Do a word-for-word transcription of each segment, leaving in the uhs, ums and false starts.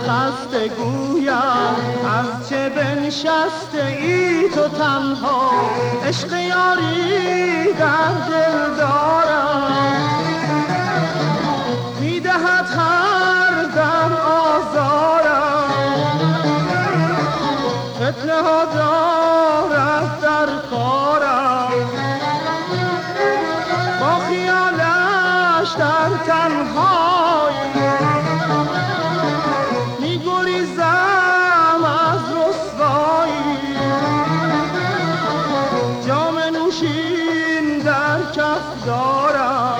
خسته گویم از چه بنشسته ای تو تنها، عشق یاری در دل دارم، میدهد هر دم آزارم، فتنه ها دارد در کارم، با خیالش در تنهایی میگریزم از رسوایی، جام نوشین در کف دارم،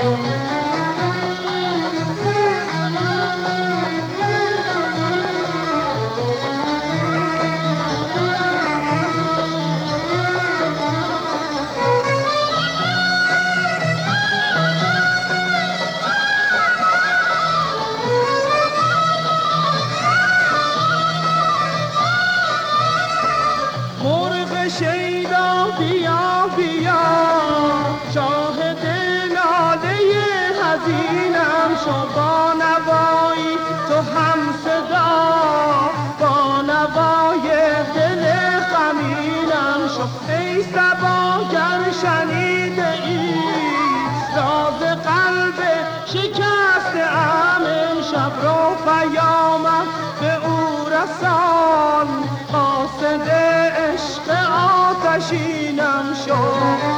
شیدا بیا بیا شاهد لاله حزینم شو، با نوایی تو هم صدا، با نوای دل غمینم شو، ای صبا گر شنیده ای راز قلب شکسته ام، امشب رو پیامم به او رسان، قاصد عشق آتشینم شو،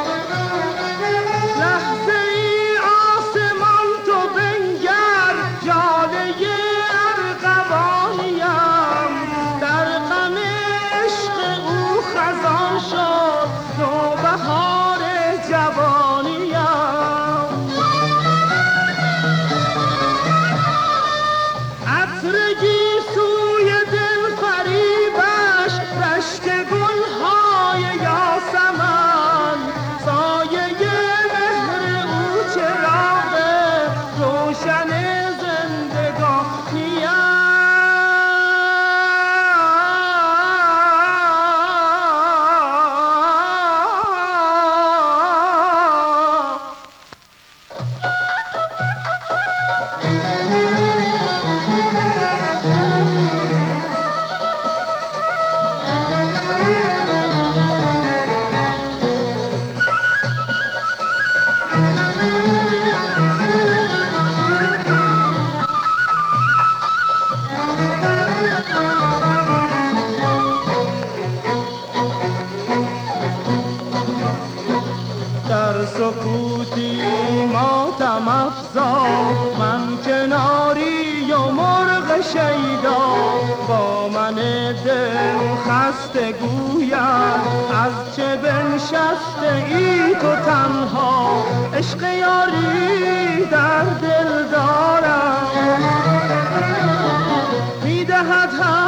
لحظه ای آسمان تو بنگر جاله ارغوانیم، در غم عشق او خزان شد نوبهار جوانیم، عطرگی سوی دل فریبش رشک گلهای یاسمن، سایه مهر او چراغ روشن زندگانیم، در سکوتی ماتم افزا من کناری و مرغ شیدا، با من دل خسته گویم از چه بنشسته ای تو تنها، عشق یاری در دل دارم، میدهد